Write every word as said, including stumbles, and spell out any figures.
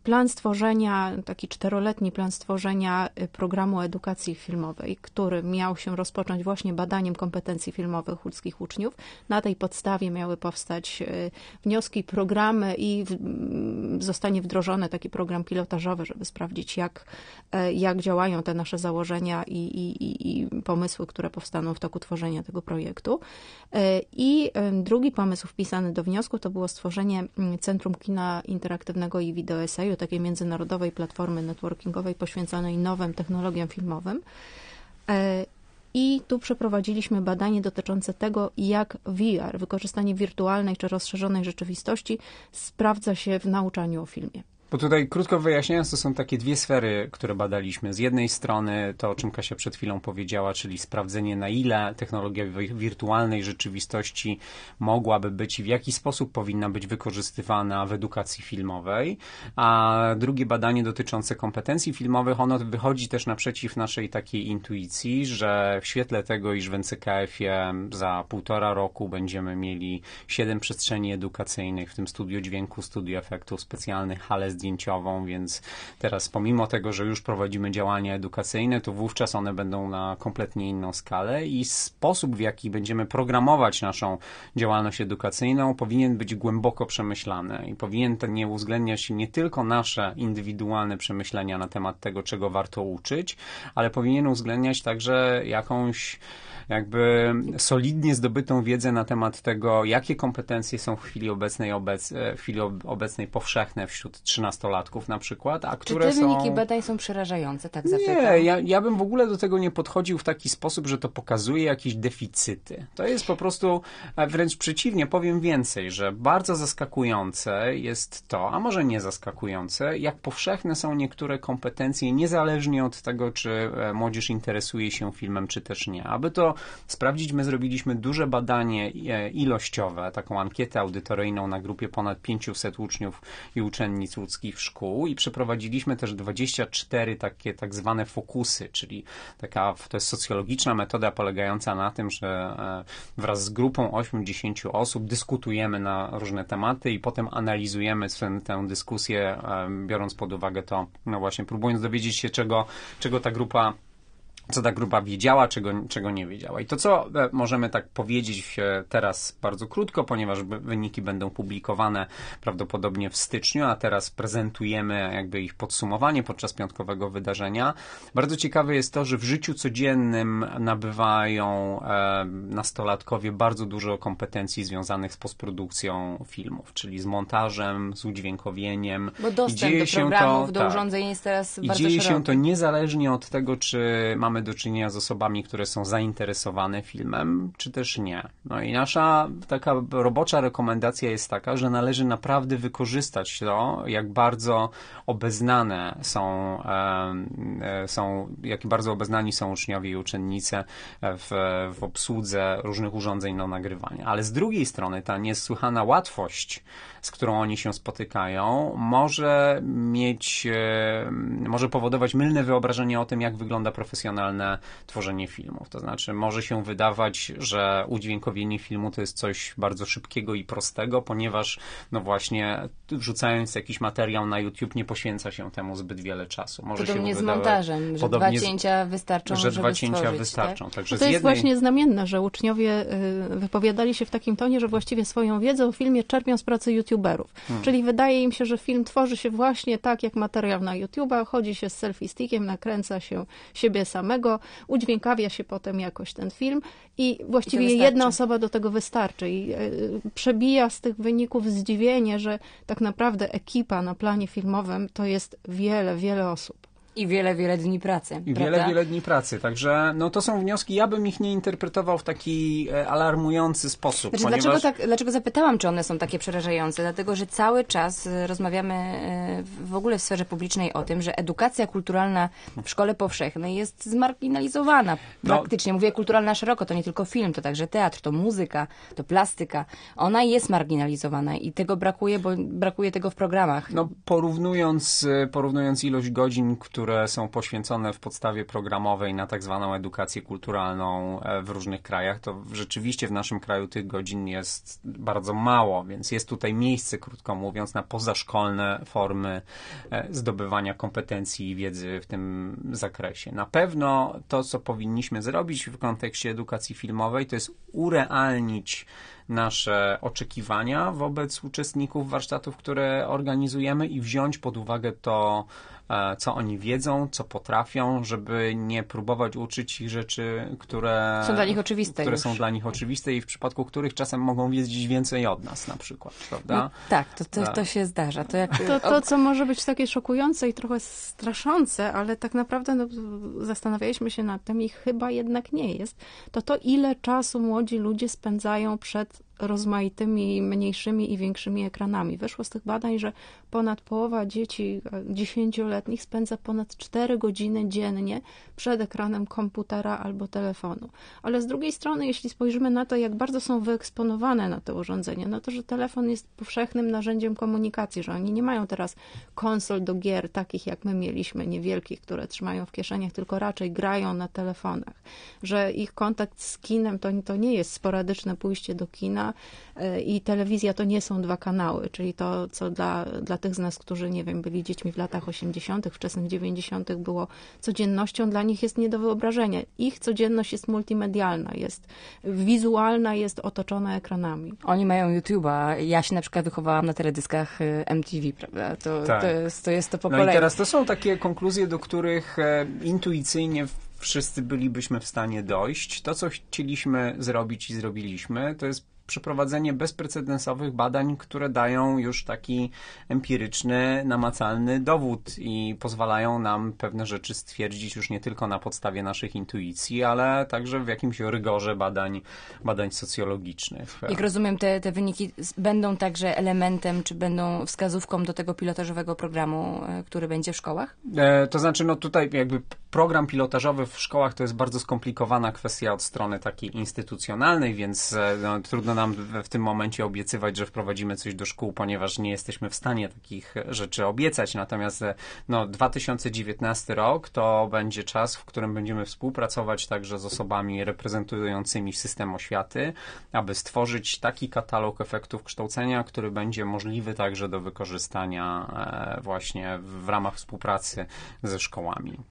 plan stworzenia, taki czteroletni plan stworzenia programu edukacji filmowej, który miał się rozpocząć właśnie badaniem kompetencji filmowych łódzkich uczniów. Na tej podstawie miały powstać wnioski, programy i zostanie wdrożony taki program pilotażowy, żeby sprawdzić, jak, jak działają te nasze założenia i, i, i pomysły, które powstaną w toku tworzenia tego projektu. I drugi pomysł wpisany do wniosku to było stworzenie Centrum Kina Interaktywnego i Video Eseju, takiej międzynarodowej platformy networkingowej poświęconej nowym technologiom filmowym. I tu przeprowadziliśmy badanie dotyczące tego, jak V R, wykorzystanie wirtualnej czy rozszerzonej rzeczywistości, sprawdza się w nauczaniu o filmie. Bo tutaj, krótko wyjaśniając, to są takie dwie sfery, które badaliśmy. Z jednej strony to, o czym Kasia przed chwilą powiedziała, czyli sprawdzenie, na ile technologia wirtualnej rzeczywistości mogłaby być i w jaki sposób powinna być wykorzystywana w edukacji filmowej. A drugie badanie dotyczące kompetencji filmowych, ono wychodzi też naprzeciw naszej takiej intuicji, że w świetle tego, iż w N C K F-ie za półtora roku będziemy mieli siedem przestrzeni edukacyjnych, w tym studio dźwięku, studio efektów specjalnych, halę zdjęciową, więc teraz pomimo tego, że już prowadzimy działania edukacyjne, to wówczas one będą na kompletnie inną skalę i sposób, w jaki będziemy programować naszą działalność edukacyjną, powinien być głęboko przemyślany i powinien ten nie uwzględniać nie tylko nasze indywidualne przemyślenia na temat tego, czego warto uczyć, ale powinien uwzględniać także jakąś jakby solidnie zdobytą wiedzę na temat tego, jakie kompetencje są w chwili obecnej, obec, w chwili obecnej powszechne wśród trzynastolatków na przykład, a które są... Czy te wyniki badań są przerażające, tak zapytam? Nie, ja, ja bym w ogóle do tego nie podchodził w taki sposób, że to pokazuje jakieś deficyty. To jest po prostu wręcz przeciwnie, powiem więcej, że bardzo zaskakujące jest to, a może nie zaskakujące, jak powszechne są niektóre kompetencje, niezależnie od tego, czy młodzież interesuje się filmem, czy też nie. Aby to sprawdzić, my zrobiliśmy duże badanie ilościowe, taką ankietę audytoryjną na grupie ponad pięciuset uczniów i uczennic łódzkich szkół i przeprowadziliśmy też dwadzieścia cztery takie tak zwane fokusy, czyli taka, to jest socjologiczna metoda polegająca na tym, że wraz z grupą ośmiu do dziesięciu osób dyskutujemy na różne tematy i potem analizujemy tę dyskusję, biorąc pod uwagę to, no właśnie próbując dowiedzieć się, czego, czego ta grupa co ta grupa wiedziała, czego, czego nie wiedziała. I to, co możemy tak powiedzieć teraz bardzo krótko, ponieważ wyniki będą publikowane prawdopodobnie w styczniu, a teraz prezentujemy jakby ich podsumowanie podczas piątkowego wydarzenia. Bardzo ciekawe jest to, że w życiu codziennym nabywają e, nastolatkowie bardzo dużo kompetencji związanych z postprodukcją filmów, czyli z montażem, z udźwiękowieniem. Bo dostęp do programów, to, do tak, urządzeń jest teraz i bardzo dzieje szeroki. się to niezależnie od tego, czy mamy do czynienia z osobami, które są zainteresowane filmem, czy też nie. No i nasza taka robocza rekomendacja jest taka, że należy naprawdę wykorzystać to, jak bardzo obeznane są, e, są jak bardzo obeznani są uczniowie i uczennice w, w obsłudze różnych urządzeń do nagrywania. Ale z drugiej strony ta niesłychana łatwość, z którą oni się spotykają, może mieć, e, może powodować mylne wyobrażenie o tym, jak wygląda profesjonalne tworzenie filmów. To znaczy może się wydawać, że udźwiękowienie filmu to jest coś bardzo szybkiego i prostego, ponieważ no właśnie wrzucając jakiś materiał na YouTube nie poświęca się temu zbyt wiele czasu. Może Podobnie się z wydawać, montażem, że dwa cięcia wystarczą, że żeby dwa cięcia stworzyć, wystarczą. tak? Także to jest jednej... właśnie znamienne, że uczniowie wypowiadali się w takim tonie, że właściwie swoją wiedzę o filmie czerpią z pracy youtuberów. Hmm. Czyli wydaje im się, że film tworzy się właśnie tak, jak materiał na YouTube'a, chodzi się z selfie stickiem, nakręca się siebie samego, udźwiękawia się potem jakoś ten film i właściwie I jedna osoba do tego wystarczy. I y, przebija z tych wyników zdziwienie, że tak naprawdę ekipa na planie filmowym to jest wiele, wiele osób. I wiele, wiele dni pracy. I prawda? wiele, wiele dni pracy. Także no to są wnioski. Ja bym ich nie interpretował w taki e, alarmujący sposób. Znaczy, ponieważ... dlaczego, tak, dlaczego zapytałam, czy one są takie przerażające? Dlatego, że cały czas rozmawiamy e, w ogóle w sferze publicznej o tym, że edukacja kulturalna w szkole powszechnej jest zmarginalizowana. Praktycznie. No. Mówię kulturalna szeroko, to nie tylko film, to także teatr, to muzyka, to plastyka. Ona jest marginalizowana i tego brakuje, bo brakuje tego w programach. No porównując, porównując ilość godzin, które które są poświęcone w podstawie programowej na tak zwaną edukację kulturalną w różnych krajach, to rzeczywiście w naszym kraju tych godzin jest bardzo mało, więc jest tutaj miejsce, krótko mówiąc, na pozaszkolne formy zdobywania kompetencji i wiedzy w tym zakresie. Na pewno to, co powinniśmy zrobić w kontekście edukacji filmowej, to jest urealnić nasze oczekiwania wobec uczestników warsztatów, które organizujemy i wziąć pod uwagę to, co oni wiedzą, co potrafią, żeby nie próbować uczyć ich rzeczy, które są dla nich oczywiste, które już. są dla nich oczywiste i w przypadku których czasem mogą wiedzieć więcej od nas na przykład, prawda? No, tak, to, to, to się zdarza. To, jak... to, to, co może być takie szokujące i trochę straszące, ale tak naprawdę no, zastanawialiśmy się nad tym i chyba jednak nie jest, to to, ile czasu młodzi ludzie spędzają przed rozmaitymi mniejszymi i większymi ekranami. Wyszło z tych badań, że ponad połowa dzieci dziesięcioletnich spędza ponad cztery godziny dziennie przed ekranem komputera albo telefonu. Ale z drugiej strony, jeśli spojrzymy na to, jak bardzo są wyeksponowane na te urządzenia, no to, że telefon jest powszechnym narzędziem komunikacji, że oni nie mają teraz konsol do gier takich, jak my mieliśmy, niewielkich, które trzymają w kieszeniach, tylko raczej grają na telefonach. Że ich kontakt z kinem to, to nie jest sporadyczne pójście do kina, i telewizja to nie są dwa kanały, czyli to, co dla, dla tych z nas, którzy, nie wiem, byli dziećmi w latach osiemdziesiątych, wczesnych dziewięćdziesiątych było codziennością, dla nich jest nie do wyobrażenia. Ich codzienność jest multimedialna, jest wizualna, jest otoczona ekranami. Oni mają YouTube'a, ja się na przykład wychowałam na teledyskach M T V, prawda? To, tak. to, jest, to jest to po No kolei. i teraz to są takie konkluzje, do których e, intuicyjnie wszyscy bylibyśmy w stanie dojść. To, co chcieliśmy zrobić i zrobiliśmy, to jest przeprowadzenie bezprecedensowych badań, które dają już taki empiryczny, namacalny dowód i pozwalają nam pewne rzeczy stwierdzić już nie tylko na podstawie naszych intuicji, ale także w jakimś rygorze badań, badań socjologicznych. Jak rozumiem, te, te wyniki będą także elementem, czy będą wskazówką do tego pilotażowego programu, który będzie w szkołach? E, to znaczy, no tutaj jakby program pilotażowy w szkołach to jest bardzo skomplikowana kwestia od strony takiej instytucjonalnej, więc no, trudno nam w, w tym momencie obiecywać, że wprowadzimy coś do szkół, ponieważ nie jesteśmy w stanie takich rzeczy obiecać. Natomiast no, dwa tysiące dziewiętnasty rok to będzie czas, w którym będziemy współpracować także z osobami reprezentującymi system oświaty, aby stworzyć taki katalog efektów kształcenia, który będzie możliwy także do wykorzystania e, właśnie w ramach współpracy ze szkołami.